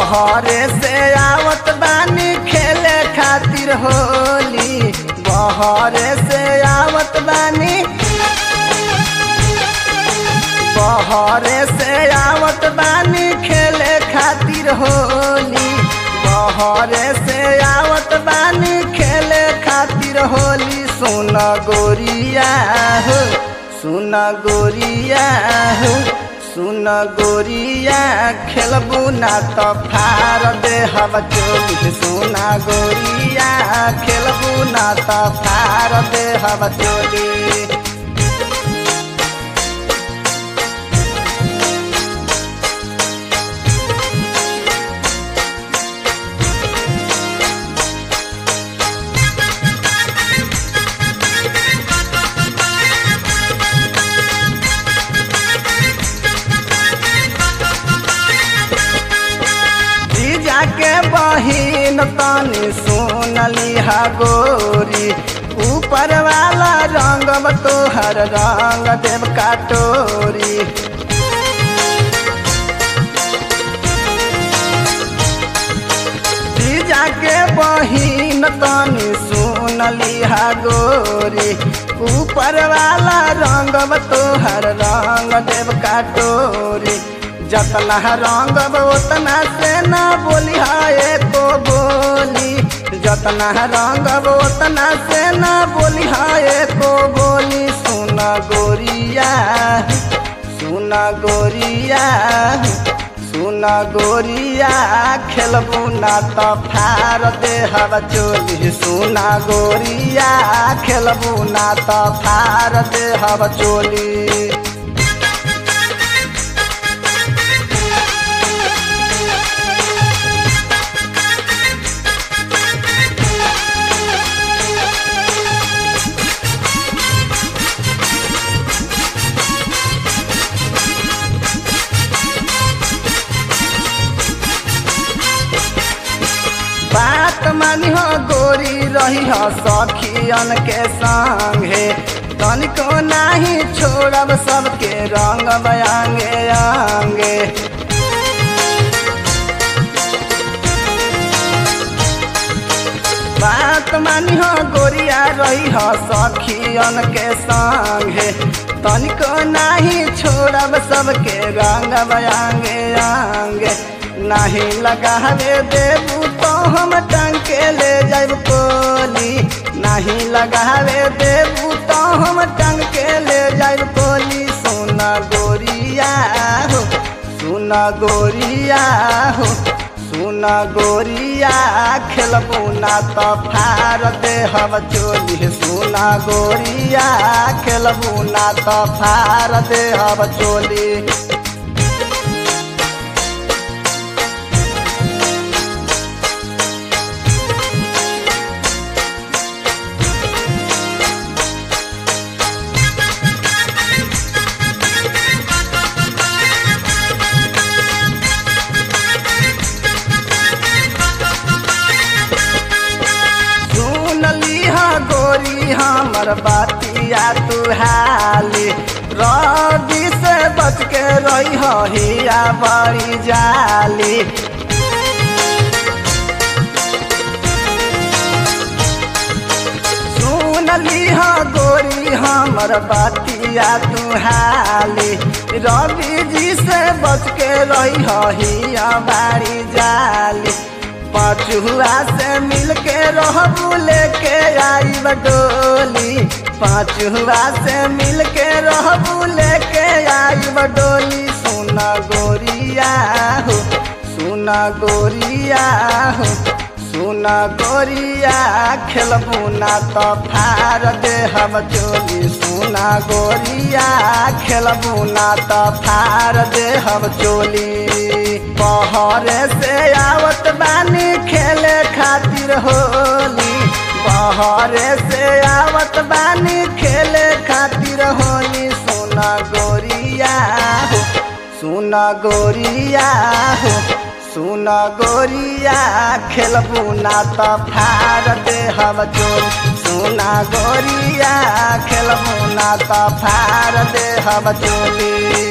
बहरे से आवत बानी खेले खातिर होली। बहरे से आवत बानी, बहरे से आवत बानी खेले खातिर होली। बहरे से आवत बानी खेले खातिर होली। सुन गोरिया हो, सुन गोरिया हो, सुन गोरिया खेलबू ना तो फार देहब चोली। सुन गोरिया खेलबू ना तो फार देहब चोली। के बहिन तनी सुनली हा गोरी, ऊपर वाला रंग तोहर रंग देव काटोरी। जीजा के बहिन तनी सुनली हा गोरी, ऊपर वाला रंग तोहर रंग देव काटोरी। जतना रंग उतना से ना बोली हाय तो बोली। जतना रंग उतना से ना बोली हाय तो बोली। सुन गोरिया, सुन गोरिया, सुन गोरिया खेलबू ना तो फार देहब चोली। सुन गोरिया खेलबू ना तो फार देहब चोली। बात मानी हो गोरी रही हो सखियन के संगे, तनिको नाही छोड़ब सबके रंग आंगे आंगे। बात मानी हो गोरिया रही हो सखियन के संगे, तनिको नाही छोड़ब सबके रंग आंगे आंगे। नहीं लगावे देबू तो हम टंग के ले जाब कोली। नहीं लगावे देबू तो हम टंग के ले जाब कोली। सुन गोरिया हो, सुन गोरिया हो, सुन गोरिया खेलबू ना तो फार देहब चोली। सुन गोरिया खेलबू ना तो फार देहब चोली। गोरी हमर बातिया तू हाली, रवि से बच के रही हो हिया बड़ी जाली। सुनली हो गोरी हमर बातिया तू हाली, रवि जी से बच के रही हो हिया बड़ी जाली। पाँचुआ से मिल के रहबू लेके आई बडोली। पाँचुआ से मिल के रहबू लेके आई बडोली। सुन गोरिया हो, सुन गोरिया हो, सुन गोरिया खेलबू ना तो फार देहब चोली। सुन गोरिया खेलबू ना तो फार देहब चोली। बहरे से आवत बानी खेले खातिर होली। बहरे से आवत बानी खेले खातिर होली। सुन गोरिया हो, सुन गोरिया हो, सुन गोरिया खेलबू ना तो फार देहब चोली। सुन गोरिया खेलबू ना तो फार देहब चोली।